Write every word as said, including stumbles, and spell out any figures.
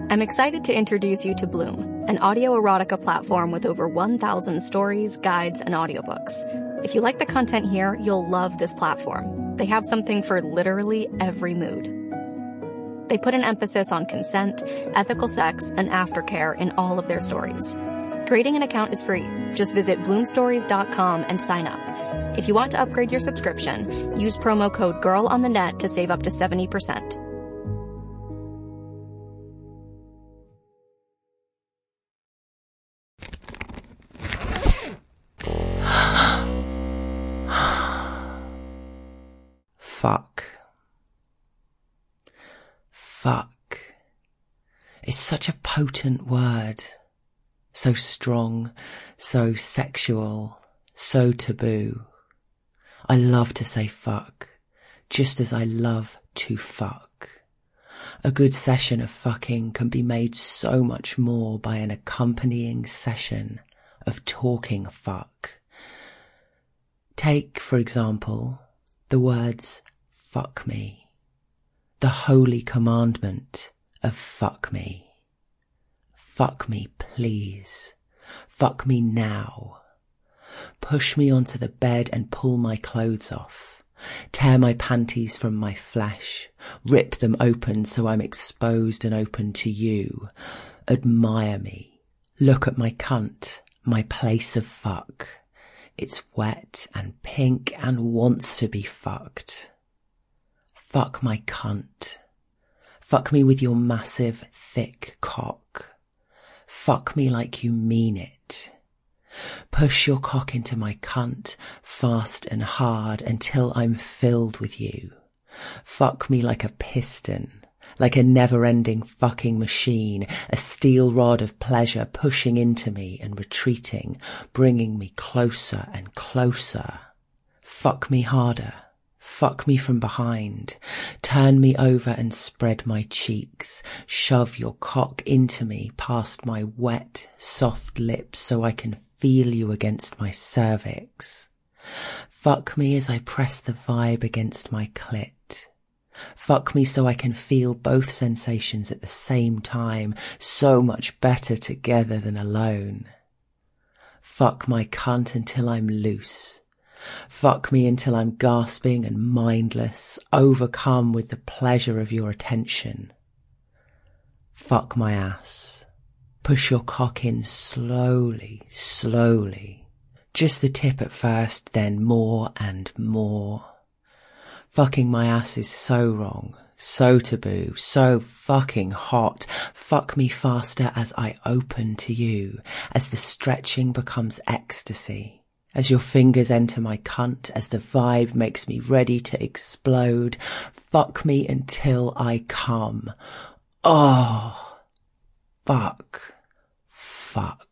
I'm excited to introduce you to Bloom, an audio erotica platform with over one thousand stories, guides, and audiobooks. If you like the content here, you'll love this platform. They have something for literally every mood. They put an emphasis on consent, ethical sex, and aftercare in all of their stories. Creating an account is free. Just visit bloom stories dot com and sign up. If you want to upgrade your subscription, use promo code GIRLONTHENET to save up to seventy percent. Fuck. Fuck. It's such a potent word. So strong, so sexual, so taboo. I love to say fuck, just as I love to fuck. A good session of fucking can be made so much more by an accompanying session of talking fuck. Take, for example, the words fuck me, the holy commandment of fuck me. Fuck me, please. Fuck me now. Push me onto the bed and pull my clothes off. Tear my panties from my flesh. Rip them open so I'm exposed and open to you. Admire me. Look at my cunt, my place of fuck. It's wet and pink and wants to be fucked. Fuck my cunt. Fuck me with your massive, thick cock. Fuck me like you mean it. Push your cock into my cunt, fast and hard, until I'm filled with you. Fuck me like a piston, like a never-ending fucking machine, a steel rod of pleasure pushing into me and retreating, bringing me closer and closer. Fuck me harder. Fuck me from behind. Turn me over and spread my cheeks. Shove your cock into me past my wet, soft lips so I can feel you against my cervix. Fuck me as I press the vibe against my clit. Fuck me so I can feel both sensations at the same time, so much better together than alone. Fuck my cunt until I'm loose. Fuck me until I'm gasping and mindless, overcome with the pleasure of your attention. Fuck my ass. Push your cock in slowly, slowly. Just the tip at first, then more and more. Fucking my ass is so wrong, so taboo, so fucking hot. Fuck me faster as I open to you, as the stretching becomes ecstasy. As your fingers enter my cunt, as the vibe makes me ready to explode. Fuck me until I come. Oh, fuck, fuck.